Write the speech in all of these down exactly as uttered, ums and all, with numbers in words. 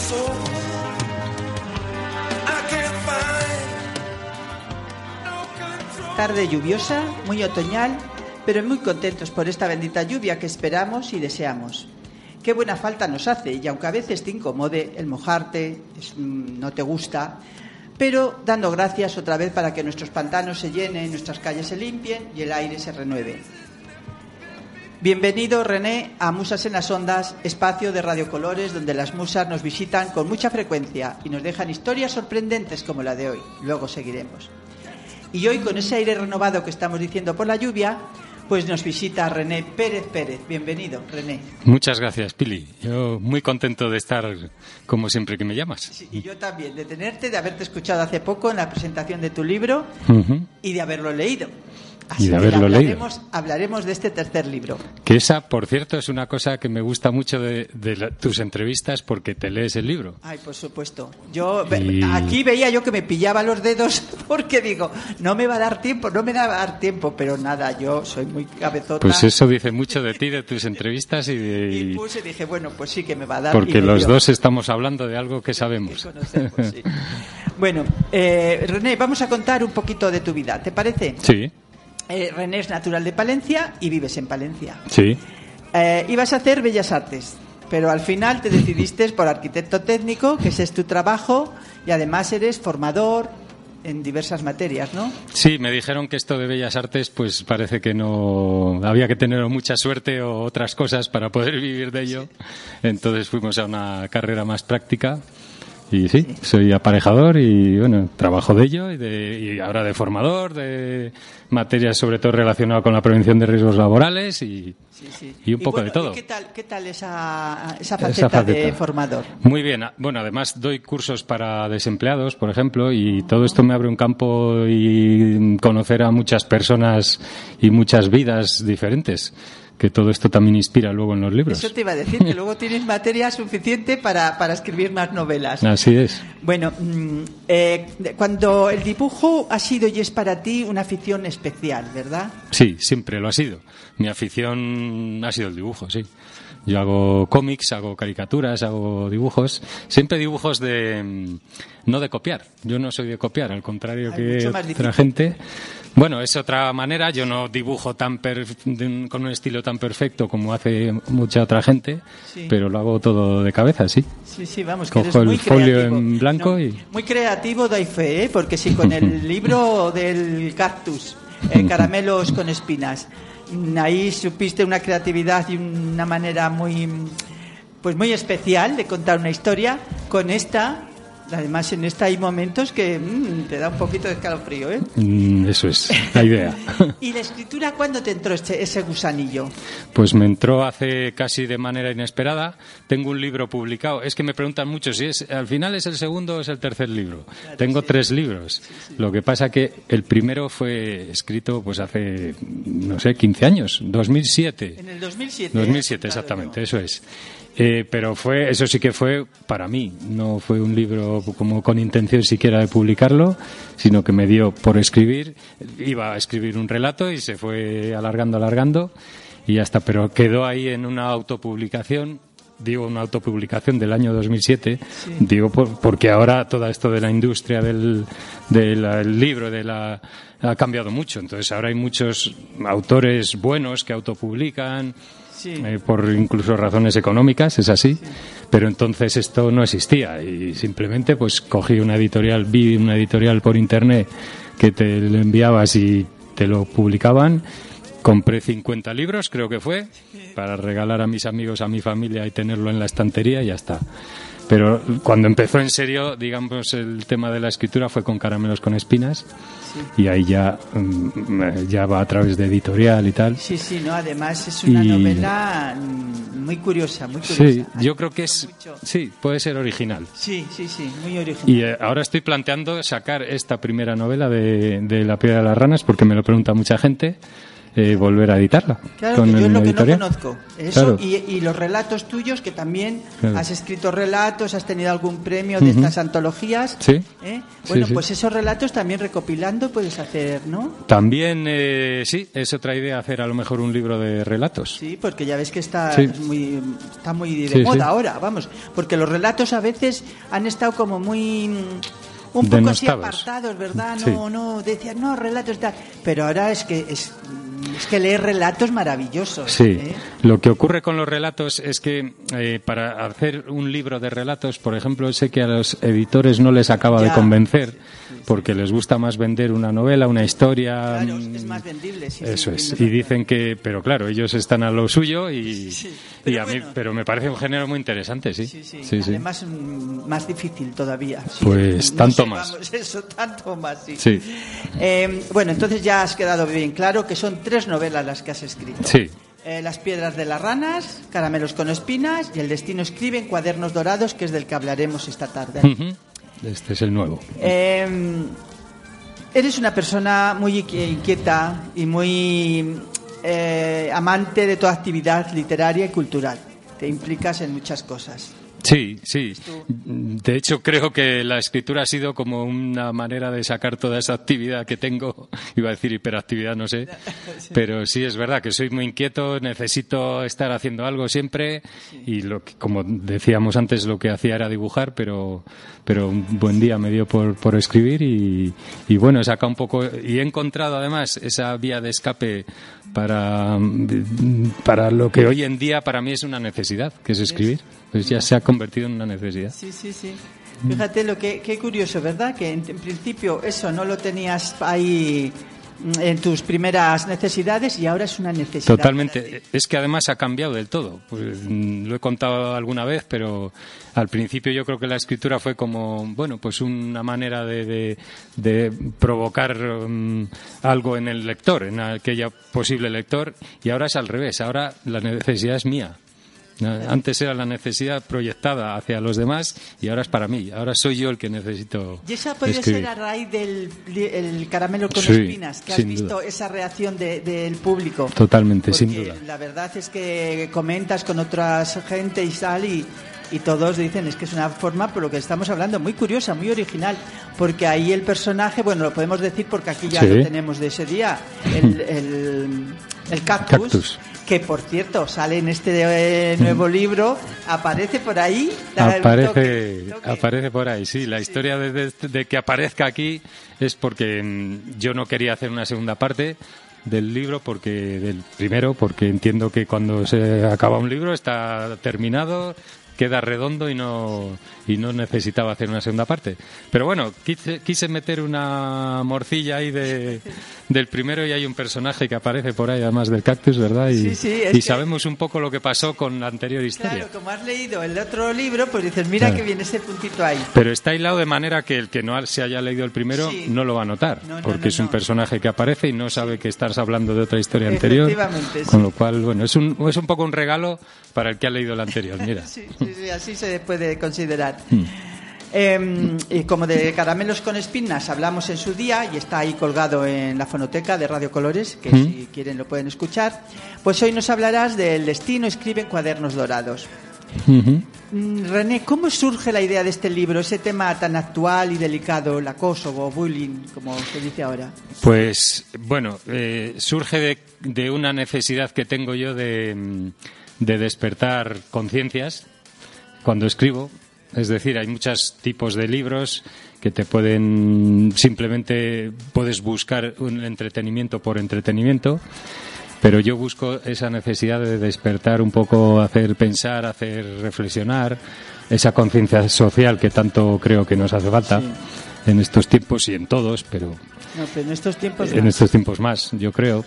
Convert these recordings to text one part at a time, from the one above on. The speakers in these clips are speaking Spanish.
Tarde lluviosa, muy otoñal, pero muy contentos por esta bendita lluvia que esperamos y deseamos. Qué buena falta nos hace, y aunque a veces te incomode el mojarte, es, no te gusta, pero dando gracias otra vez para que nuestros pantanos se llenen, nuestras calles se limpien y el aire se renueve. Bienvenido, René, a Musas en las Ondas, espacio de radiocolores donde las musas nos visitan con mucha frecuencia y nos dejan historias sorprendentes como la de hoy. Luego seguiremos. Y hoy, con ese aire renovado que estamos diciendo por la lluvia, pues nos visita René Pérez Pérez. Bienvenido, René. Muchas gracias, Pili. Yo muy contento de estar, como siempre que me llamas. Sí, y yo también, de tenerte, de haberte escuchado hace poco en la presentación de tu libro uh-huh. y de haberlo leído. Así y de haberlo hablaremos, leído. Hablaremos de este tercer libro. Que esa, por cierto, es una cosa que me gusta mucho de, de la, tus entrevistas, porque te lees el libro. Ay, por supuesto. Yo y... aquí veía yo que me pillaba los dedos porque digo, no me va a dar tiempo, no me va a dar tiempo, pero nada, yo soy muy cabezota. Pues eso dice mucho de ti, de tus entrevistas y de... Y puse, dije, bueno, pues sí que me va a dar. Porque los dio. dos estamos hablando de algo que sabemos. Que conocemos, sí. Bueno, eh, René, vamos a contar un poquito de tu vida, ¿te parece? Sí. Eh, René es natural de Palencia y vives en Palencia. Sí. Eh, ibas a hacer Bellas Artes, pero al final te decidiste por arquitecto técnico, que ese es tu trabajo, y además eres formador en diversas materias, ¿no? Sí, me dijeron que esto de Bellas Artes, pues parece que no había que tener mucha suerte o otras cosas para poder vivir de ello. Sí. Entonces fuimos a una carrera más práctica. Y sí, sí, soy aparejador y bueno, trabajo de ello y, de, y ahora de formador, de materias sobre todo relacionadas con la prevención de riesgos laborales y, sí, sí. y un y poco bueno, de todo. ¿y qué tal, qué tal esa, esa, faceta esa faceta de formador? Muy bien. Bueno, además doy cursos para desempleados, por ejemplo, y todo esto me abre un campo y conocer a muchas personas y muchas vidas diferentes. Que todo esto también inspira luego en los libros. Eso te iba a decir, que luego tienes materia suficiente para, para escribir más novelas. Así es. Bueno, eh, cuando el dibujo ha sido y es para ti una afición especial, ¿verdad? Sí, siempre lo ha sido. Mi afición ha sido el dibujo, sí. Yo hago cómics, hago caricaturas, hago dibujos. Siempre dibujos de... no de copiar. Yo no soy de copiar, al contrario Hay que otra gente... Bueno, es otra manera. Yo no dibujo tan per... con un estilo tan perfecto como hace mucha otra gente, sí. Pero lo hago todo de cabeza, sí. Sí, sí, vamos, que cojo eres muy el folio creativo. En blanco no, y... Muy creativo, doy fe, ¿eh? Porque si con el libro del cactus, eh, Caramelos con espinas, ahí supiste una creatividad y una manera muy, pues muy especial de contar una historia. Con esta... Además, en esta hay momentos que mmm, te da un poquito de escalofrío, ¿eh? Mm, eso es la idea. ¿Y la escritura cuándo te entró este, ese gusanillo? Pues me entró hace casi de manera inesperada. Tengo un libro publicado. Es que me preguntan mucho si es al final es el segundo o es el tercer libro. Claro, Tengo sí. tres libros. Sí, sí. Lo que pasa que el primero fue escrito pues hace, no sé, quince años, dos mil siete. En el dos mil siete. dos mil siete, exactamente, eso es. Eh, pero fue eso sí que fue para mí, no fue un libro como con intención siquiera de publicarlo, sino que me dio por escribir, iba a escribir un relato y se fue alargando, alargando y ya está, pero quedó ahí en una autopublicación, digo una autopublicación del año dos mil siete, sí. digo por, porque ahora todo esto de la industria del, del libro de la, ha cambiado mucho, entonces ahora hay muchos autores buenos que autopublican. Sí. Eh, por incluso razones económicas, es así, sí. Pero entonces esto no existía y simplemente pues cogí una editorial, vi una editorial por internet que te lo enviabas y te lo publicaban, compré cincuenta libros, creo que fue, para regalar a mis amigos, a mi familia y tenerlo en la estantería y ya está. Pero cuando empezó en serio, digamos, el tema de la escritura fue con Caramelos con espinas. Sí. Y ahí ya, ya va a través de editorial y tal. Sí, sí, no, además es una y... novela muy curiosa, muy curiosa. Sí, yo creo que es, mucho... sí, puede ser original. Sí, sí, sí, muy original. Y eh, ahora estoy planteando sacar esta primera novela de, de La piedra de las ranas, porque me lo pregunta mucha gente. eh, volver a editarla. Claro, con que yo es lo que editorial. no conozco. Eso Claro. y, y los relatos tuyos, que también Claro. has escrito relatos, has tenido algún premio de Ujú. estas antologías. Sí. ¿eh? Bueno, Sí, sí. pues esos relatos también recopilando puedes hacer, ¿no? También, eh, sí, es otra idea hacer a lo mejor un libro de relatos. Sí, porque ya ves que está Sí. muy está muy de Sí, moda sí. ahora, vamos, porque los relatos a veces han estado como muy un poco así Denostados. apartados, ¿verdad? Sí. No, no, decían, no, relatos tal. Pero ahora es que es, es que leer relatos maravillosos. Sí, ¿eh? lo que ocurre con los relatos es que eh, para hacer un libro de relatos, por ejemplo, sé que a los editores no les acaba Ya. de convencer porque les gusta más vender una novela, una historia. Claro, mm, es más vendible. Sí, Eso sí, es. sí, Y no, dicen que, pero claro, ellos están a lo suyo y, Sí, y pero a mí, bueno. pero me parece un género muy interesante, sí. Sí, sí, Sí, sí. además mm, más difícil todavía. Sí, Pues no tanto sé, más. vamos, eso, tanto más, sí. Sí. Eh, bueno, entonces ya has quedado bien claro que son tres novelas las que has escrito. Sí. Eh, Las piedras de las ranas, Caramelos con espinas y El destino escribe en Cuadernos dorados, que es del que hablaremos esta tarde. Ujú. Este es el nuevo. Eh, eres una persona muy inqui- inquieta y muy eh, amante de toda actividad literaria y cultural. Te implicas en muchas cosas. Sí, sí. De hecho, creo que la escritura ha sido como una manera de sacar toda esa actividad que tengo. Iba a decir hiperactividad, no sé. Pero sí, es verdad que soy muy inquieto, necesito estar haciendo algo siempre. Y lo que, como decíamos antes, lo que hacía era dibujar, pero, pero un buen día me dio por, por escribir y, y bueno, he sacado un poco. Y he encontrado además esa vía de escape para, para lo que hoy en día para mí es una necesidad, que es escribir. Pues ya se ha convertido en una necesidad. Sí, sí, sí. Fíjate lo que qué curioso, ¿verdad? Que en, en principio eso no lo tenías ahí mm, en tus primeras necesidades y ahora es una necesidad. para Totalmente. ti. Es que además ha cambiado del todo. Pues, mm, lo he contado alguna vez, pero al principio yo creo que la escritura fue como, bueno, pues una manera de, de, de provocar um, algo en el lector, en aquella posible lector, y ahora es al revés. Ahora la necesidad es mía. Antes era la necesidad proyectada hacia los demás y ahora es para mí. Ahora soy yo el que necesito Y esa puede escribir. ser a raíz del li- el caramelo con Sí, espinas, que has sin visto duda. esa reacción de- del público. Totalmente, Porque sin duda. la verdad es que comentas con otras gente y tal y, y todos dicen es que es una forma, por lo que estamos hablando, muy curiosa, muy original, porque ahí el personaje, bueno, lo podemos decir porque aquí ya Sí. lo tenemos de ese día, el, el, el cactus, Cactus. que por cierto sale en este eh, nuevo libro, aparece por ahí. da el Aparece, toque, toque. aparece por ahí, sí. La historia de, de- de que aparezca aquí es porque mm, yo no quería hacer una segunda parte del libro, porque del primero, porque entiendo que cuando se acaba un libro está terminado, queda redondo y no y no necesitaba hacer una segunda parte. Pero bueno, quise, quise meter una morcilla ahí de, del primero y hay un personaje que aparece por ahí además del cactus, ¿verdad? Y, Sí, sí, es y que- sabemos un poco lo que pasó con la anterior historia. Claro, como has leído el otro libro, pues dices, mira Claro. que viene ese puntito ahí. Pero está hilado de manera que el que no se haya leído el primero Sí. no lo va a notar, No, no, porque no, es un no. personaje que aparece y no sabe que estás hablando de otra historia anterior. Efectivamente, sí. Con lo cual, bueno, es un, es un poco un regalo para el que ha leído el anterior, mira. Sí, sí, sí, así se puede considerar. Mm. Eh, y como de caramelos con espinas hablamos en su día y está ahí colgado en la fonoteca de Radio Colores, que Mm. si quieren lo pueden escuchar, pues hoy nos hablarás del destino escribe en Cuadernos Dorados. Ujú. Mm, René, ¿cómo surge la idea de este libro, ese tema tan actual y delicado, el acoso o bullying, como se dice ahora? Pues, bueno, eh, surge de, de una necesidad que tengo yo de, mm, de despertar conciencias cuando escribo. Es decir, hay muchos tipos de libros que te pueden, simplemente puedes buscar un entretenimiento por entretenimiento, pero yo busco esa necesidad de despertar un poco, hacer pensar, hacer reflexionar, esa conciencia social que tanto creo que nos hace falta Sí. en estos tiempos y en todos, pero No, pero en estos tiempos en no. estos tiempos más, yo creo.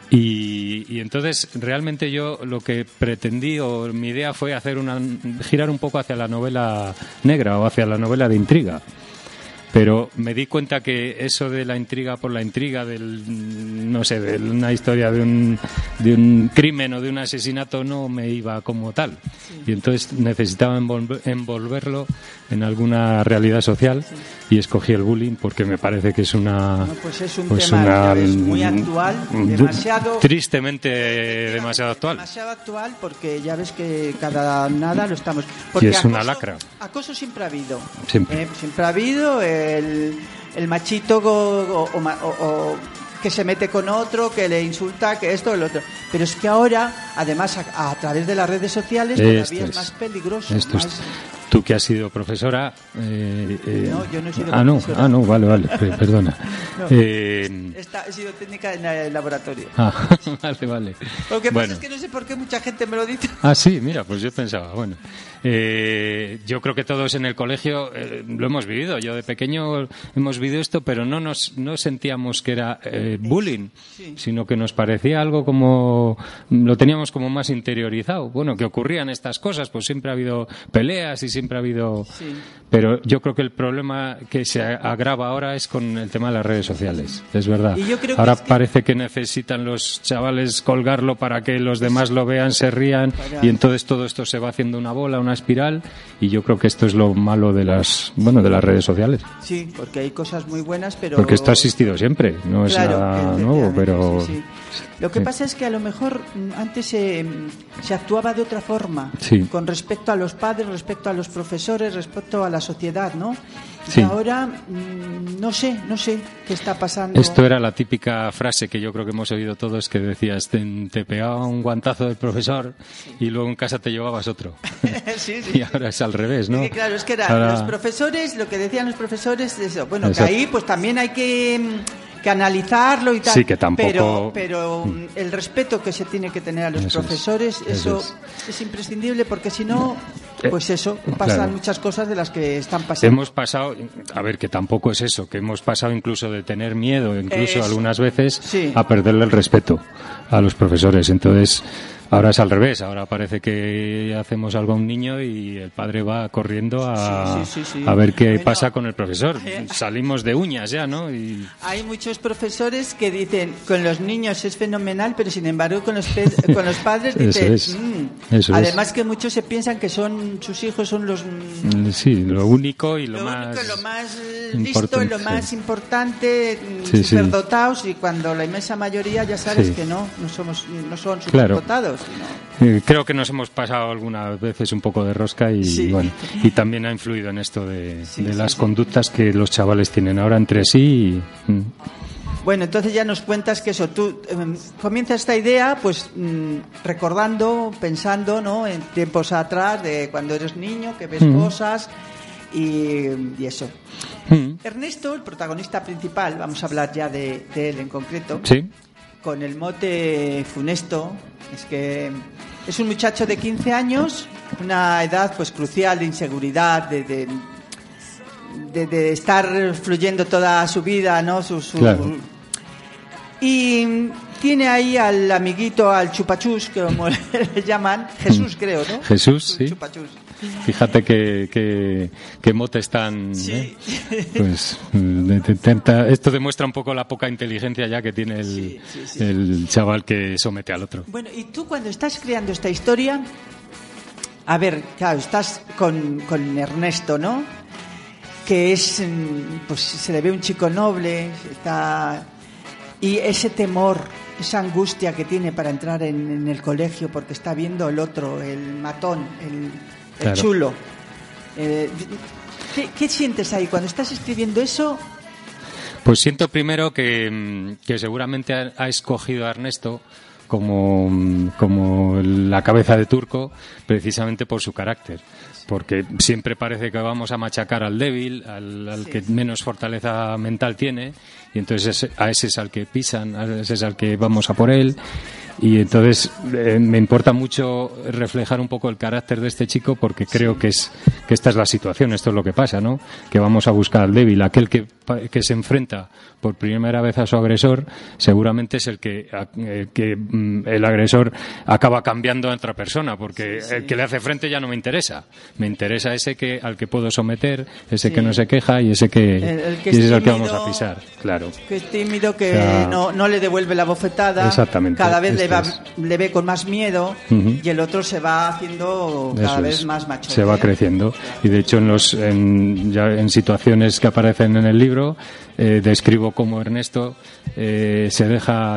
Y, y entonces realmente yo lo que pretendí o mi idea fue hacer una girar un poco hacia la novela negra o hacia la novela de intriga. Pero me di cuenta que eso de la intriga por la intriga, del, no sé, de una historia de un, de un crimen o de un asesinato no me iba como tal. Y entonces necesitaba envolver- envolverlo en alguna realidad social. y escogí el bullying porque me parece que es una... No, pues es un pues tema una, ya ves, muy actual, demasiado... Tristemente demasiado actual. Demasiado actual porque ya ves que cada nada lo estamos... Porque y es acoso, una lacra. Acoso siempre ha habido. Siempre. Eh, siempre ha habido el, el machito o, o, o, o que se mete con otro, que le insulta, que esto, el otro. Pero es que ahora, además, a, a través de las redes sociales, todavía es, es más peligroso. Esto más... es. Tú que has sido profesora... Eh, eh, no, yo no he sido ah, profesora. No, ah, no, vale, vale, perdona. No, eh, esta, he sido técnica en el laboratorio. Ah, vale, vale. Lo que pasa bueno. es que no sé por qué mucha gente me lo dice. Ah, sí, mira, pues yo pensaba, bueno... Eh, yo creo que todos en el colegio eh, lo hemos vivido. Yo de pequeño hemos vivido esto, pero no nos no sentíamos que era eh, bullying, sí. sino que nos parecía algo como lo teníamos como más interiorizado. Bueno, que ocurrían estas cosas, pues siempre ha habido peleas y siempre ha habido. Sí. Pero yo creo que el problema que se agrava ahora es con el tema de las redes sociales. Es verdad. Y yo creo ahora que es parece que... que necesitan los chavales colgarlo para que los demás lo vean, se rían para... y entonces todo esto se va haciendo una bola, una espiral, y yo creo que esto es lo malo de las bueno de las redes sociales. Sí, porque hay cosas muy buenas, pero porque esto ha existido siempre, no es claro, nada nuevo, pero sí, sí. Lo que sí. pasa es que a lo mejor antes se, se actuaba de otra forma, sí. con respecto a los padres, respecto a los profesores, respecto a la sociedad, ¿no? Y sí. ahora no sé, no sé qué está pasando. Esto era la típica frase que yo creo que hemos oído todos, que decías, te, te pegaba un guantazo del profesor y luego en casa te llevabas otro. sí, sí, y ahora es al revés, ¿no? Sí, claro, es que era, ahora... los profesores, lo que decían los profesores, eso, bueno, Exacto. que ahí pues también hay que... que analizarlo y tal, sí, que tampoco... pero, pero el respeto que se tiene que tener a los eso profesores, es, eso, eso es. es imprescindible, porque si no, pues eso, pasan claro. muchas cosas de las que están pasando. Hemos pasado, a ver, que tampoco es eso, que hemos pasado incluso de tener miedo, incluso eso. algunas veces, sí. a perderle el respeto a los profesores. Entonces... ahora es al revés, ahora parece que hacemos algo a un niño y el padre va corriendo a, sí, sí, sí, sí. a ver qué bueno, pasa con el profesor. Eh, Salimos de uñas ya, ¿no? Y... hay muchos profesores que dicen, con los niños es fenomenal, pero sin embargo con los, pe- con los padres dicen, eso es, mmm. eso además es. que muchos se piensan que son sus hijos son los... Sí, lo único y lo, lo más... Único, lo más listo y lo más sí. importante, sí, superdotados, sí. y cuando la inmensa mayoría ya sabes sí. que no, no, somos, no son superdotados. Claro. No. Creo que nos hemos pasado algunas veces un poco de rosca y sí. bueno, y también ha influido en esto de, sí, de las sí, conductas sí. que los chavales tienen ahora entre sí. Y, mm. Bueno, entonces ya nos cuentas que eso, tú eh, comienza esta idea pues mm, recordando, pensando, ¿no? En tiempos atrás de cuando eres niño, que ves mm. cosas y, y eso. Mm. Ernesto, el protagonista principal, vamos a hablar ya de, de él en concreto. Sí. Con el mote funesto, es que es un muchacho de quince años, una edad pues crucial de inseguridad, de, de, de, de estar fluyendo toda su vida, ¿no? Su, su... Claro. Y tiene ahí al amiguito, al chupachus, como le llaman, Jesús creo, ¿no? Jesús, sí. Chupachus. Fíjate que, que, que motes tan... Sí. ¿eh? Pues de, de, de, esto demuestra un poco la poca inteligencia ya que tiene el, sí, sí, sí. el chaval que somete al otro. Bueno, y tú cuando estás creando esta historia, a ver, claro, estás con, con Ernesto, ¿no? Que es, pues se le ve un chico noble, está... Y ese temor, esa angustia que tiene para entrar en, en el colegio porque está viendo el otro, el matón, el, el claro. chulo. Eh, ¿qué, ¿Qué sientes ahí cuando estás escribiendo eso? Pues siento primero que, que seguramente ha, ha escogido a Ernesto como, como la cabeza de turco precisamente por su carácter. Porque siempre parece que vamos a machacar al débil, al, al sí. que menos fortaleza mental tiene, y entonces a ese es al que pisan, a ese es al que vamos a por él. Y entonces eh, me importa mucho reflejar un poco el carácter de este chico, porque creo sí. que es que esta es la situación, esto es lo que pasa, ¿no? Que vamos a buscar al débil, aquel que que se enfrenta por primera vez a su agresor, seguramente es el que, eh, que mm, el agresor acaba cambiando a otra persona, porque sí, sí. el que le hace frente ya no me interesa. Me interesa ese que al que puedo someter, ese sí. que no se queja y ese que, el, el que y ese es, es el que tímido, vamos a pisar. Claro. Que es tímido, que o sea, no, no le devuelve la bofetada. Exactamente. Cada vez le, va, es. le ve con más miedo uh-huh. y el otro se va haciendo cada Eso vez es. más macho. Se va creciendo. Y de hecho en los en, ya en situaciones que aparecen en el libro eh, describo cómo Ernesto eh, se deja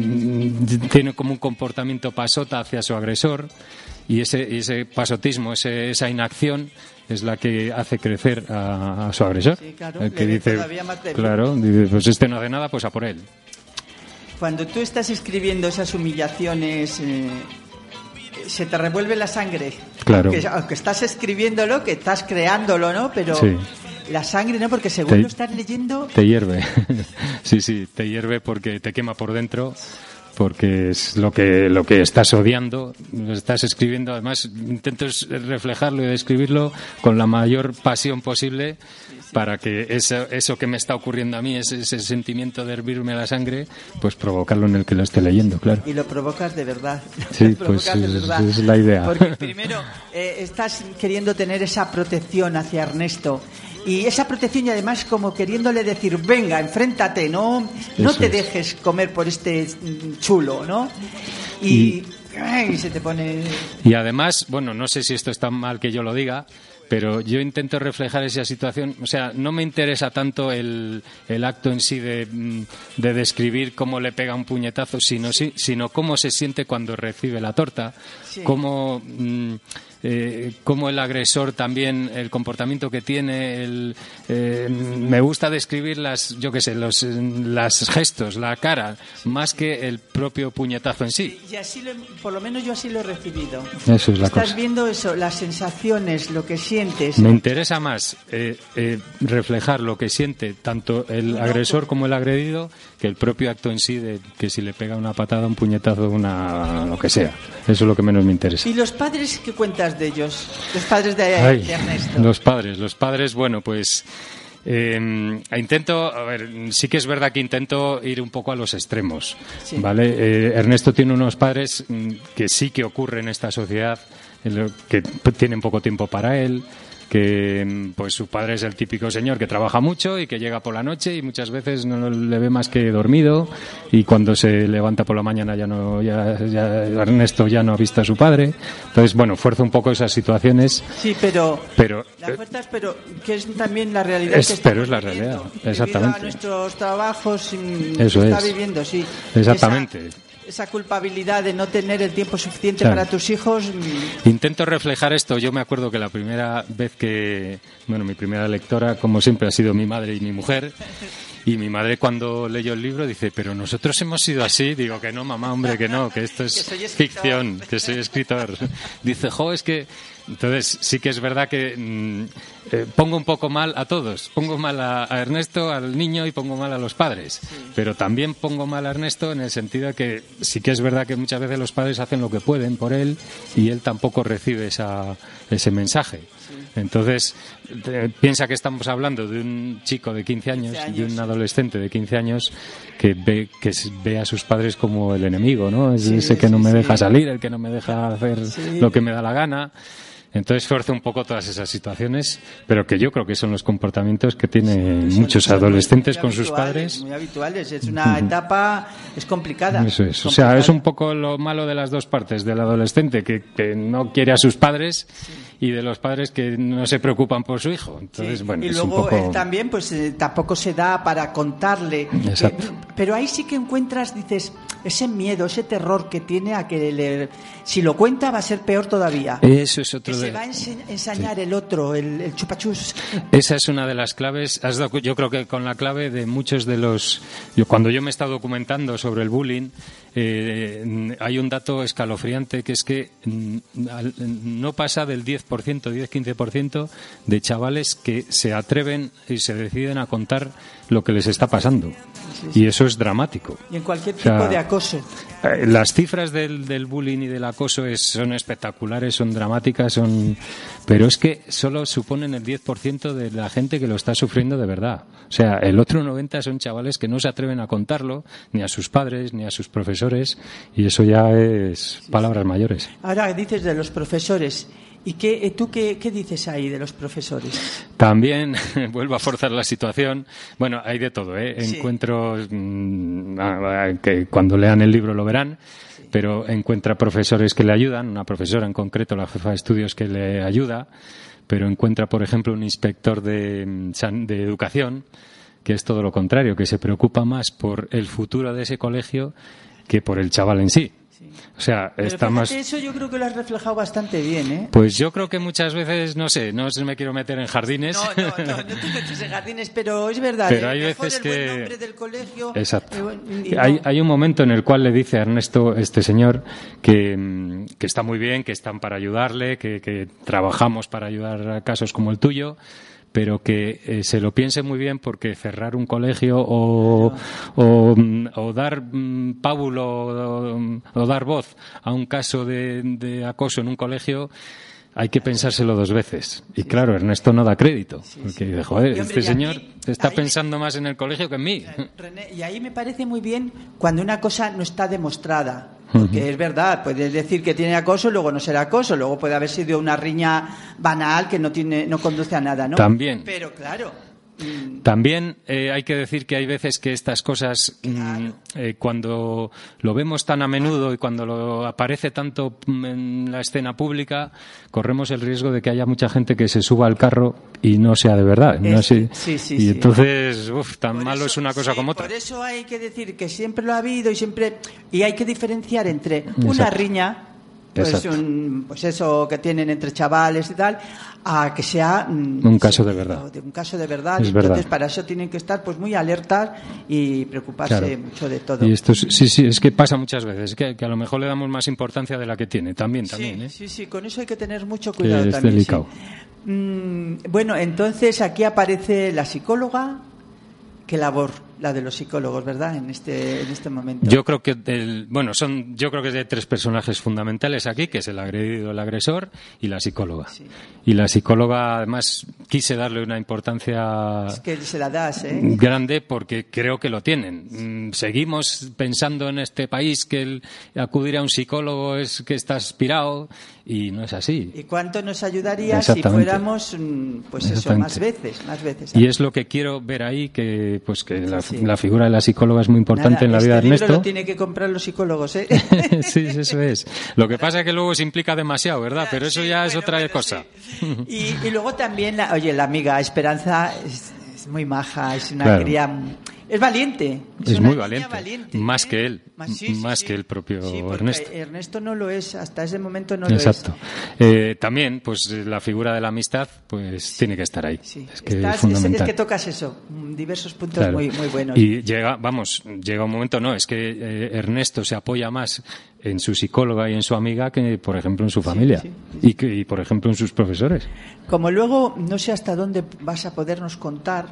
tiene como un comportamiento pasota hacia su agresor, y ese ese pasotismo, ese, esa inacción es la que hace crecer a, a su agresor. Sí, claro, el que dice, claro, dice, pues este no hace nada, pues a por él. Cuando tú estás escribiendo esas humillaciones, eh, se te revuelve la sangre. Claro. Aunque, aunque estás escribiéndolo, que estás creándolo, ¿no? Pero sí. la sangre, ¿no? Porque según te, lo estás leyendo... Te hierve. Sí, sí, te hierve porque te quema por dentro, porque es lo que lo que estás odiando, lo estás escribiendo. Además, intento reflejarlo y describirlo con la mayor pasión posible, para que eso, eso que me está ocurriendo a mí, ese, ese sentimiento de hervirme la sangre, pues provocarlo en el que lo esté leyendo, claro. Y lo provocas de verdad. Sí, pues es, verdad. es la idea. Porque primero eh, estás queriendo tener esa protección hacia Ernesto, y esa protección, y además como queriéndole decir, venga, enfréntate, no, no te dejes comer por este chulo, ¿no? Y, y, ay, se te pone... Y además, bueno, no sé si esto está mal que yo lo diga, pero yo intento reflejar esa situación. O sea, no me interesa tanto el, el acto en sí de, de describir cómo le pega un puñetazo, sino, sí, sino cómo se siente cuando recibe la torta, sí. cómo... Mmm, Eh, cómo el agresor también, el comportamiento que tiene, el, eh, me gusta describir las, yo qué sé, los las gestos, la cara, más que el propio puñetazo en sí. Y así lo, por lo menos yo así lo he recibido. Eso es la Estás cosa. viendo eso, las sensaciones, lo que sientes. Me interesa más eh, eh, reflejar lo que siente tanto el no, agresor no, como el agredido, que el propio acto en sí, de que si le pega una patada, un puñetazo, una lo que sea. Eso es lo que menos me interesa. ¿Y los padres qué cuentas de ellos? Los padres de, Ay, de Ernesto. Los padres, los padres, bueno, pues eh, intento, a ver, sí que es verdad que intento ir un poco a los extremos, sí. ¿vale? Eh, Ernesto tiene unos padres que sí que ocurre en esta sociedad, que tienen poco tiempo para él, que pues su padre es el típico señor que trabaja mucho y que llega por la noche y muchas veces no le ve más que dormido, y cuando se levanta por la mañana ya no ya, ya Ernesto ya no ha visto a su padre. Entonces, bueno, fuerza un poco esas situaciones. Sí, pero pero las fuerzas, pero que es también la realidad es, que pero es la realidad, exactamente. A nuestros trabajos eso está es. viviendo, sí. Exactamente. Esa, esa culpabilidad de no tener el tiempo suficiente claro. para tus hijos. Intento reflejar esto. Yo me acuerdo que la primera vez que, bueno, mi primera lectora, como siempre, ha sido mi madre y mi mujer. Y mi madre, cuando leyó el libro, dice, pero nosotros hemos sido así. Digo, que no, mamá, hombre, que no, que esto es que ficción, que soy escritor. Dice, jo, es que... Entonces, sí que es verdad que mmm, eh, pongo un poco mal a todos. Pongo mal a, a Ernesto, al niño, y pongo mal a los padres. Sí. Pero también pongo mal a Ernesto en el sentido de que sí que es verdad que muchas veces los padres hacen lo que pueden por él, y él tampoco recibe esa, ese mensaje. Sí. Entonces, eh, piensa que estamos hablando de un chico de quince años, quince años, de un adolescente de quince años que ve, que ve a sus padres como el enemigo, ¿no? Es sí, ese que sí, no me sí. deja salir, el que no me deja hacer sí. lo que me da la gana. Entonces fuerza un poco todas esas situaciones, pero que yo creo que son los comportamientos que tienen sí, muchos adolescentes muy, muy con sus padres. Muy habituales, es una uh-huh. etapa, es complicada. Eso es, complicada. O sea, es un poco lo malo de las dos partes, del adolescente que, que no quiere a sus padres sí. y de los padres que no se preocupan por su hijo. Entonces, sí. bueno, y es luego un poco... él también, pues eh, tampoco se da para contarle. Exacto. Eh, pero ahí sí que encuentras, dices, ese miedo, ese terror que tiene a que le, si lo cuenta va a ser peor todavía. Eso es otro que de... se va a ensañar sí. el otro, el, el chupachus. Esa es una de las claves. Has dado, yo creo que con la clave de muchos de los... Yo, cuando yo me he estado documentando sobre el bullying, eh, hay un dato escalofriante, que es que no pasa del diez por ciento, diez a quince por ciento de chavales que se atreven y se deciden a contar lo que les está pasando. Sí, sí. Y eso es dramático. Y en cualquier tipo o sea, de acoso. eh, las cifras del, del bullying y del acoso es, son espectaculares, son dramáticas, son, pero es que solo suponen el diez por ciento de la gente que lo está sufriendo de verdad. O sea, el otro noventa por ciento son chavales que no se atreven a contarlo ni a sus padres ni a sus profesores, y eso ya es palabras mayores. Ahora dices de los profesores. ¿Y qué, tú qué, qué dices ahí de los profesores? También vuelvo a forzar la situación. Bueno, hay de todo, ¿eh? Sí. Encuentros mmm, que cuando lean el libro lo verán, sí. Pero encuentra profesores que le ayudan, una profesora en concreto, la jefa de estudios, que le ayuda, pero encuentra, por ejemplo, un inspector de, de educación que es todo lo contrario, que se preocupa más por el futuro de ese colegio que por el chaval en sí. O sea, pero está más. Eso yo creo que lo has reflejado bastante bien, ¿eh? Pues yo creo que muchas veces, no sé, no me quiero meter en jardines. No, no, no, no te metes en jardines, pero es verdad. Pero ¿eh? hay Mejor veces el que. Buen nombre del colegio. Exacto. Eh, no. hay, hay un momento en el cual le dice a Ernesto, este señor, que, que está muy bien, que están para ayudarle, que, que trabajamos para ayudar a casos como el tuyo, pero que eh, se lo piense muy bien, porque cerrar un colegio o, o, o dar mm, pábulo o, o dar voz a un caso de, de acoso en un colegio, hay que pensárselo dos veces. Y claro, Ernesto no da crédito, porque dice, joder, y, hombre, este y señor aquí, está ahí, pensando más en el colegio que en mí. René, y ahí me parece muy bien cuando una cosa no está demostrada. Porque uh-huh. es verdad, puedes decir que tiene acoso y luego no será acoso, luego puede haber sido una riña banal que no tiene, no conduce a nada, ¿no? También. Pero claro. Mm. También eh, hay que decir que hay veces que estas cosas, claro. mm, eh, cuando lo vemos tan a menudo y cuando lo aparece tanto en la escena pública, corremos el riesgo de que haya mucha gente que se suba al carro y no sea de verdad. ¿no? Sí, sí, sí, y sí. entonces, uf, tan por malo eso, es una cosa sí, como otra. Por eso hay que decir que siempre lo ha habido y siempre y hay que diferenciar entre Exacto. una riña, pues, un, pues eso que tienen entre chavales y tal, a que sea mm, un caso de verdad. De un caso de verdad. Es Entonces, verdad. Para eso tienen que estar pues muy alertas y preocuparse claro. mucho de todo. Y esto es, sí, sí, es que pasa muchas veces, que, que a lo mejor le damos más importancia de la que tiene. También, sí, también. ¿eh? Sí, sí, con eso hay que tener mucho cuidado es también. delicado. Sí. Mm, bueno, entonces aquí aparece la psicóloga. Qué labor la de los psicólogos, ¿verdad? En este en este momento. Yo creo que el, bueno, son yo creo que hay tres personajes fundamentales aquí, que es el agredido, el agresor y la psicóloga. Sí. Y la psicóloga, además, quise darle una importancia es que se la das, ¿eh? grande, porque creo que lo tienen. Seguimos pensando en este país que el acudir a un psicólogo es que estás aspirado, y no es así. ¿Y cuánto nos ayudaría si fuéramos, pues eso, más veces, más veces? Y es lo que quiero ver ahí, que pues que la, sí. la figura de la psicóloga es muy importante Nada, en la este vida de Ernesto. Libro lo tiene que comprar los psicólogos, ¿eh? Sí, eso es. Lo que pasa es que luego se implica demasiado, ¿verdad? Pero eso ya sí, es bueno, otra bueno, cosa. Sí. Y, y luego también, la, oye, la amiga Esperanza es, es muy maja, es una claro. cría... Es valiente. Es, es muy valiente. valiente. Más ¿eh? que él. Más, sí, sí, más sí. que el propio sí, Ernesto. Ernesto no lo es. Hasta ese momento no Exacto. lo es. Eh, también, pues la figura de la amistad, pues sí. tiene que estar ahí. Sí. Es que Estás, es fundamental. Es, es que tocas eso. Diversos puntos claro. muy, muy buenos. Y llega, vamos, llega un momento, no, es que eh, Ernesto se apoya más en su psicóloga y en su amiga que, por ejemplo, en su familia. Sí, sí, sí. Y, que, y, por ejemplo, en sus profesores. Como luego, no sé hasta dónde vas a podernos contar,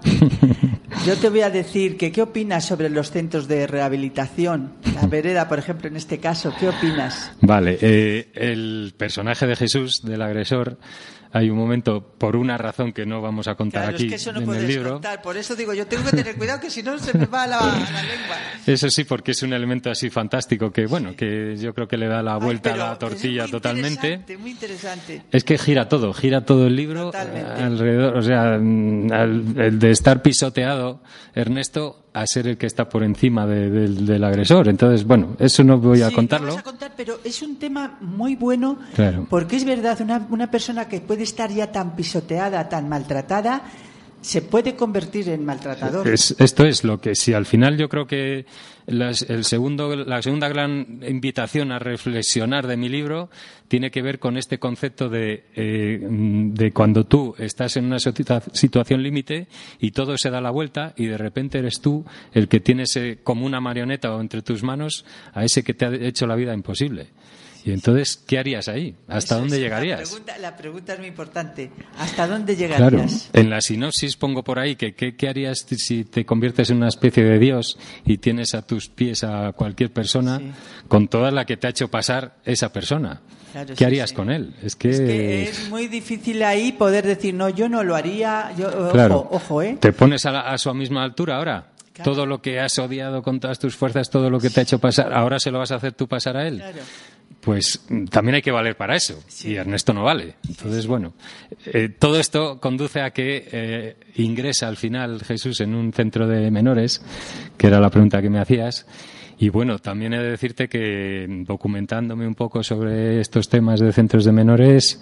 yo te voy a decir que, ¿qué opinas sobre los centros de rehabilitación? La vereda, por ejemplo, en este caso, ¿qué opinas? Vale, eh, el personaje de Jesús, del agresor, hay un momento, por una razón que no vamos a contar claro, aquí es que eso no en puedes el libro. Contar. Por eso digo, yo tengo que tener cuidado, que si no se me va la, la lengua. Eso sí, porque es un elemento así fantástico que, bueno, sí. que yo creo que le da la vuelta Ay, a la tortilla es muy totalmente. Interesante, muy interesante. Es que gira todo, gira todo el libro Totalmente. alrededor, o sea, al, el de estar pisoteado, Ernesto, a ser el que está por encima de, de, del agresor. Entonces, bueno, eso no voy a sí, contarlo. No vas a contar, pero es un tema muy bueno, claro. porque es verdad, una, una persona que puede estar ya tan pisoteada, tan maltratada, se puede convertir en maltratador. Es, esto es lo que, si al final yo creo que las, el segundo, la segunda gran invitación a reflexionar de mi libro tiene que ver con este concepto de, eh, de cuando tú estás en una situación límite y todo se da la vuelta y de repente eres tú el que tienes eh, como una marioneta o entre tus manos a ese que te ha hecho la vida imposible. Y entonces, ¿qué harías ahí? ¿Hasta Eso dónde es, llegarías? La pregunta, la pregunta es muy importante. ¿Hasta dónde llegarías? Claro, en la sinopsis pongo por ahí que ¿qué, qué harías si te conviertes en una especie de Dios y tienes a tus pies a cualquier persona Sí. con toda la que te ha hecho pasar esa persona? Claro, ¿Qué sí, harías sí. con él? Es que... Es que es muy difícil ahí poder decir, no, yo no lo haría. Yo, Claro, ojo, ojo, ¿eh? ¿te pones a, la- a su misma altura ahora? Claro. Todo lo que has odiado con todas tus fuerzas, todo lo que te ha hecho pasar, ¿ahora se lo vas a hacer tú pasar a él? Claro. Pues mm, también hay que valer para eso. Sí. Y Ernesto no vale. Entonces, bueno, eh, todo esto conduce a que eh, ingresa al final Jesús en un centro de menores, que era la pregunta que me hacías. Y bueno, también he de decirte que documentándome un poco sobre estos temas de centros de menores,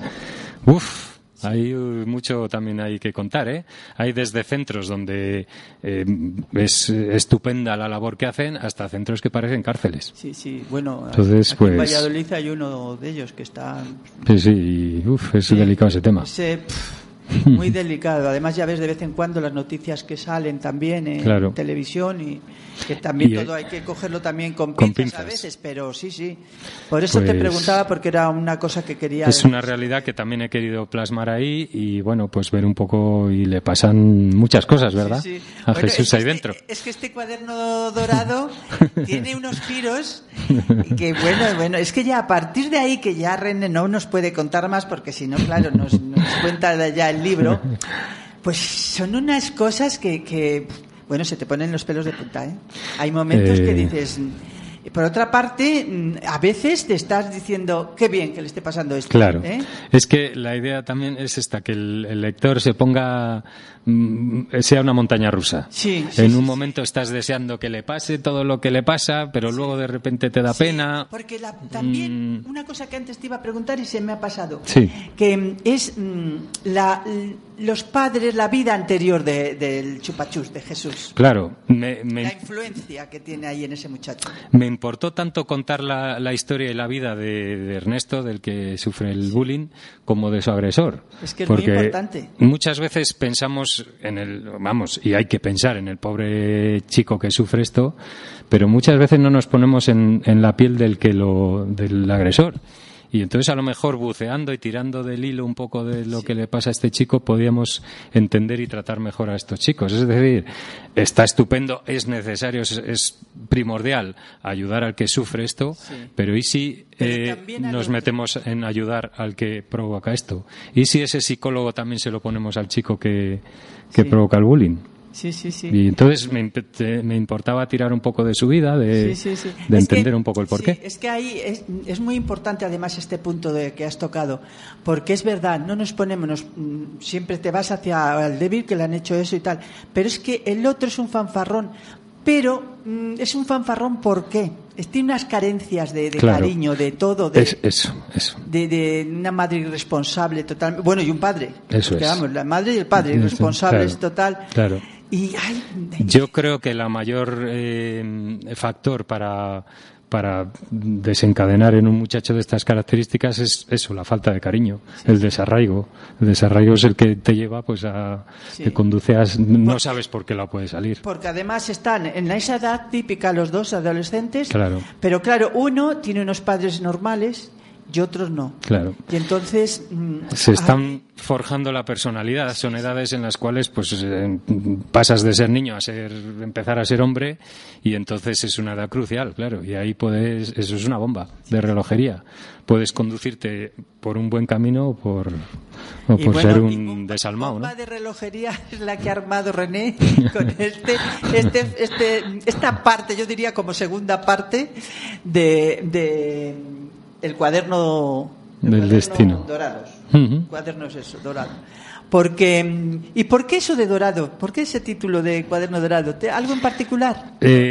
uff, hay mucho también hay que contar, ¿eh? Hay desde centros donde eh, es estupenda la labor que hacen hasta centros que parecen cárceles. Sí, sí, bueno, Entonces, aquí pues- en Valladolid hay uno de ellos que está... Sí, sí, uff, es Sí, delicado ese tema. ese, pff, muy delicado. Además, ya ves de vez en cuando las noticias que salen también en Claro. televisión y que también Y, todo hay que cogerlo también con con pinzas, a pinzas. veces, pero sí, sí. Por eso te Pues- preguntaba, porque era una cosa que quería... Es una realidad que también he querido plasmar ahí y bueno, pues ver un poco y le pasan muchas cosas, ¿verdad? Sí, sí. A Bueno, Jesús es que ahí este- dentro. Es que este cuaderno dorado tiene unos giros que, bueno, bueno, es que ya a partir de ahí, que ya René no nos puede contar más, porque si no, claro, nos, nos cuenta ya el libro, pues son unas cosas que, que, bueno, se te ponen los pelos de punta, ¿eh? Hay momentos Eh. que dices... Por otra parte, a veces te estás diciendo, qué bien que le esté pasando esto. Claro. ¿eh? Es que la idea también es esta, que el, el lector se ponga, mm, sea una montaña rusa. Sí, sí, en sí, un sí. momento estás deseando que le pase todo lo que le pasa, pero luego de repente te da Sí, pena. porque la- también Mm. una cosa que antes te iba a preguntar y se me ha pasado, Sí. que mm, es mm, la, l- los padres, la vida anterior de- del chupachus, de Jesús, Claro, me, la me, influencia que tiene ahí en ese muchacho. me importó tanto contar la, la historia y la vida de, de Ernesto, del que sufre el bullying, como de su agresor. Es que es muy Porque importante. muchas veces pensamos en el, vamos, y hay que pensar en el pobre chico que sufre esto, pero muchas veces no nos ponemos en, en la piel del que lo, del agresor. Y entonces a lo mejor buceando y tirando del hilo un poco de lo que le pasa a este chico podíamos entender y tratar mejor a estos chicos. Es decir, está estupendo, es necesario, es, es primordial ayudar al que sufre esto, Sí. pero ¿y si Pero eh, también al nos otro. metemos en ayudar al que provoca esto? ¿Y si ese psicólogo también se lo ponemos al chico que, que Sí. provoca el bullying? Sí, sí, sí. Y entonces me, imp- te- me importaba tirar un poco de su vida, de, Sí, sí, sí. de Es entender que- un poco el sí, porqué. es que ahí es, es muy importante además este punto de que has tocado, porque es verdad, no nos ponemos, nos- mm, siempre te vas hacia el débil que le han hecho eso y tal, pero es que el otro es un fanfarrón, pero mm, es un fanfarrón ¿por qué? Tiene unas carencias de, de Claro. cariño, de todo, de, Es, eso, eso. de, de una madre irresponsable total, bueno, y un padre, Eso porque, es. vamos, la madre y el padre Eso, irresponsables claro, total, claro. y ay, Yo creo que la mayor eh, factor para, para desencadenar en un muchacho de estas características es eso, la falta de cariño, el desarraigo. El desarraigo es el que te lleva, pues, a Sí. te conduce a no sabes por qué la puede salir. Porque además están en esa edad típica los dos adolescentes, Claro. pero claro, uno tiene unos padres normales y otros no. Claro. Y entonces... mm, Se ah, están forjando la personalidad. Son edades en las cuales pues eh, pasas de ser niño a ser empezar a ser hombre y entonces es una edad crucial, claro. Y ahí puedes, eso es una bomba de relojería. Puedes conducirte por un buen camino o por, o y por bueno, ser y un bomba- desalmado, ¿no? bomba de relojería es la que ha armado René con este, este, este, esta parte, yo diría como segunda parte de, de el cuaderno el Del cuaderno destino. Dorados. Ujú. Cuaderno es eso, dorado. Porque, ¿y por qué eso de dorado? ¿Por qué ese título de cuaderno dorado? ¿Te- ¿Algo en particular?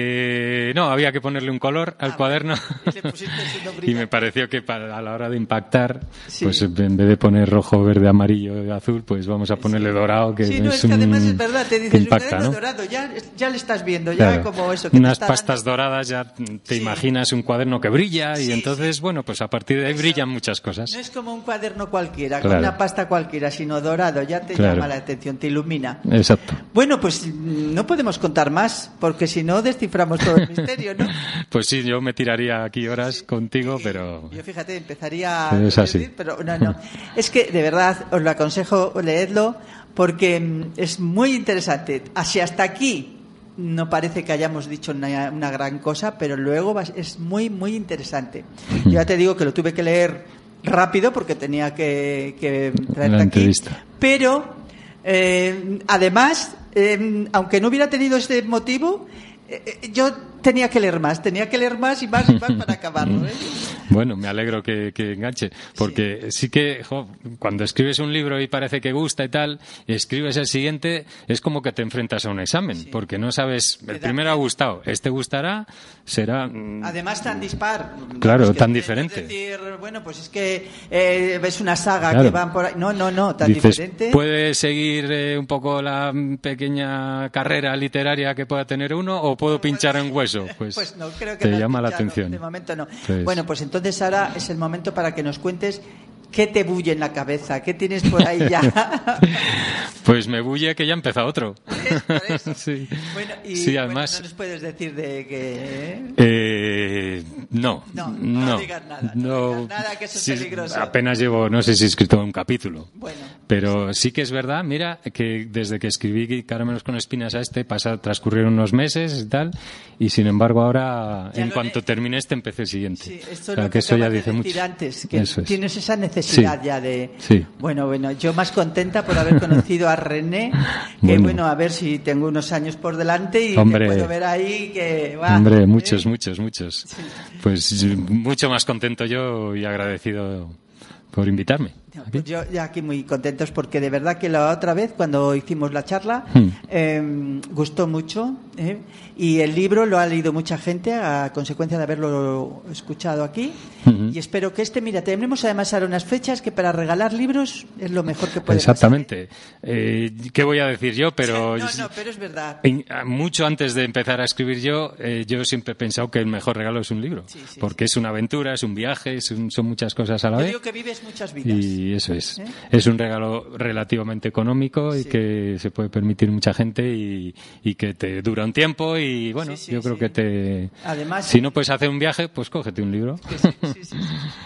Eh, no, había que ponerle un color al Ah, cuaderno y le pusiste su nombrito. y me pareció que para, a la hora de impactar, Sí. pues en vez de poner rojo, verde, amarillo y azul, pues vamos a ponerle dorado, que Sí, no, es, es que un- además es verdad, te que dices un impacta, cuaderno ¿no? dorado, ya, ya le estás viendo, ya Claro. como eso. Que te Unas está pastas dando- doradas, ya te Sí. imaginas un cuaderno que brilla y Sí, entonces, bueno, pues a partir de ahí brillan muchas cosas. No es como un cuaderno cualquiera. cualquiera, claro. con una pasta cualquiera, sino dorado, ya te claro. llama la atención, te ilumina. Exacto. Bueno, pues no podemos contar más, porque si no desciframos todo el misterio, ¿no? Pues sí, yo me tiraría aquí horas sí. contigo, pero... Yo, fíjate, empezaría a es así. decir, pero no, no. Es que, de verdad, os lo aconsejo, leedlo, porque es muy interesante. Así hasta aquí no parece que hayamos dicho una, una gran cosa, pero luego es muy, muy interesante. Yo ya te digo que lo tuve que leer rápido porque tenía que, que traerte aquí. Pero, eh, además, eh, aunque no hubiera tenido ese motivo, eh, yo tenía que leer más, tenía que leer más y más y más para acabarlo, ¿eh? Bueno, me alegro que, que enganche, porque sí, sí que jo, cuando escribes un libro y parece que gusta y tal, y escribes el siguiente, es como que te enfrentas a un examen, sí. porque no sabes, el primero ha gustado, este gustará, será... Además tan dispar. Claro, es que, tan diferente. Es decir, bueno, pues es que eh, ves una saga claro. que van por ahí, no, no, no, tan Dices, diferente. ¿puede seguir eh, un poco la pequeña carrera literaria que pueda tener uno o puedo pinchar en hueso? Pues, pues no, creo que te no llama pinchado, la atención. De momento no. Pues... Bueno, pues entonces ahora es el momento para que nos cuentes qué te bulle en la cabeza, qué tienes por ahí ya. Pues me bulle que ya empezó otro. ¿Es por eso? Sí. Bueno, y sí, además... bueno, no nos puedes decir de que... Eh, no, no, no, no, no digas nada, no, no digas nada, que eso es sí, peligroso. Apenas llevo, no sé si he escrito un capítulo, bueno, pero sí que es verdad, mira, que desde que escribí Caramelos con espinas a este, pasa, transcurrieron unos meses y tal, y sin embargo ahora, ya en cuanto le... termine este, empecé el siguiente. Sí, esto o sea, es lo que, que eso ya de dice decir mucho. Antes, que eso es. Tienes esa necesidad sí. ya de... Sí. Bueno, bueno, yo más contenta por haber conocido a René, que bueno. bueno, a ver si tengo unos años por delante y Hombre, te puedo ver ahí que va. Hombre, ¿eh? muchos, muchos, muchos. Sí. Pues mucho más contento yo y agradecido por invitarme. No, pues yo ya aquí muy contentos porque de verdad que la otra vez cuando hicimos la charla hmm. eh, gustó mucho ¿eh? Y el libro lo ha leído mucha gente a consecuencia de haberlo escuchado aquí uh-huh. Y espero que este, mira, tenemos además ahora unas fechas que para regalar libros es lo mejor que puede Exactamente. pasar, ¿eh? Eh, ¿Qué voy a decir yo? Pero no, no, pero es verdad. Mucho antes de empezar a escribir yo, eh, yo siempre he pensado que el mejor regalo es un libro, sí, sí, porque sí. es una aventura, es un viaje, es un, son muchas cosas a la yo vez. Yo digo que vives muchas vidas. Y Y eso es. ¿Eh? Es un regalo relativamente económico y sí. que se puede permitir mucha gente y, y que te dura un tiempo y bueno, sí, sí, yo creo sí. que te... Además, si no puedes hacer un viaje, pues cógete un libro. Sí, sí, sí, sí.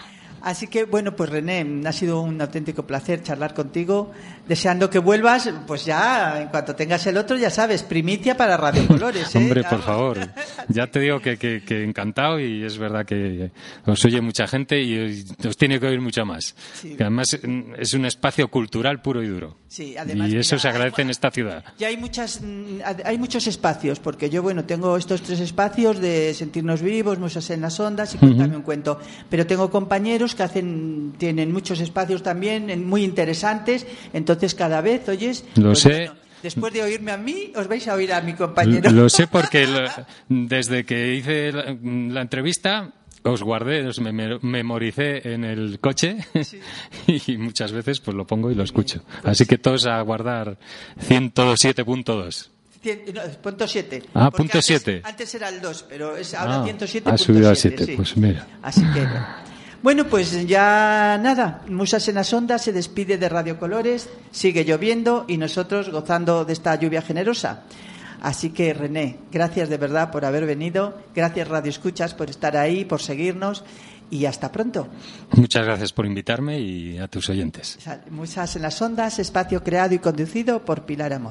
Así que, bueno, pues René, ha sido un auténtico placer charlar contigo, deseando que vuelvas, pues ya, en cuanto tengas el otro, ya sabes, primicia para Radio Colores, ¿eh? Hombre, Claro. por favor, ya te digo que, que, que encantado y es verdad que os oye mucha gente y os tiene que oír mucho más. Sí. Que además es un espacio cultural puro y duro. Sí, además, y eso mira, se agradece hay, en esta ciudad. Ya hay muchas, hay muchos espacios, porque yo, bueno, tengo estos tres espacios de sentirnos vivos, Musas en las ondas y contarme uh-huh. un cuento, pero tengo compañeros que hacen, tienen muchos espacios también muy interesantes, entonces cada vez, oyes, lo pues, sé. Bueno, después de oírme a mí, os vais a oír a mi compañero. Lo sé porque lo, desde que hice la, la entrevista os guardé, os me, memoricé en el coche sí. y muchas veces pues lo pongo y lo escucho. Pues, así que todos a guardar ciento siete punto dos. No, punto siete. Ah, punto siete. Antes era el dos, pero es ahora ah, ciento siete. Ha subido a siete, siete, sí. Pues mira. Así que... Bueno, pues ya nada, Musas en las ondas se despide de Radio Colores, sigue lloviendo y nosotros gozando de esta lluvia generosa. Así que, René, gracias de verdad por haber venido, gracias Radio Escuchas por estar ahí, por seguirnos y hasta pronto. Muchas gracias por invitarme y a tus oyentes. Musas en las ondas, espacio creado y conducido por Pilar Amor.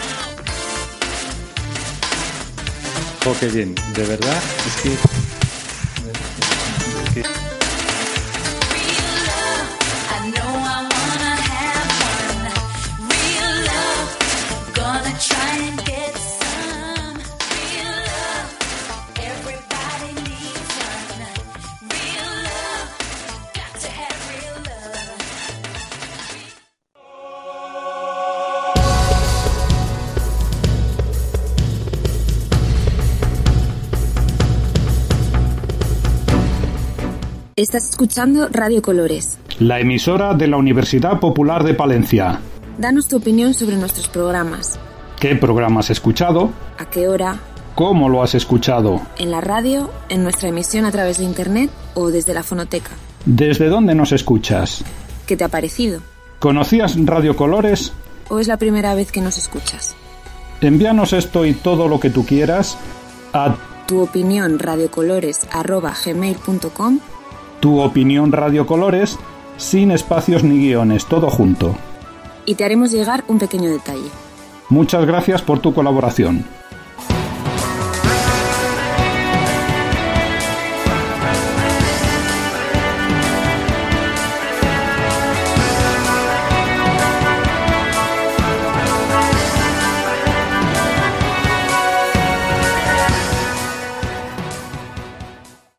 Oh, qué bien, de verdad, es que... Es que... Estás escuchando Radio Colores, la emisora de la Universidad Popular de Palencia. Danos tu opinión sobre nuestros programas. ¿Qué programa has escuchado? ¿A qué hora? ¿Cómo lo has escuchado? ¿En la radio, en nuestra emisión a través de internet o desde la fonoteca? ¿Desde dónde nos escuchas? ¿Qué te ha parecido? ¿Conocías Radio Colores? ¿O es la primera vez que nos escuchas? Envíanos esto y todo lo que tú quieras a tu opinión radiocolores arroba gmail punto com. Tu opinión radiocolores, sin espacios ni guiones, todo junto. Y te haremos llegar un pequeño detalle. Muchas gracias por tu colaboración.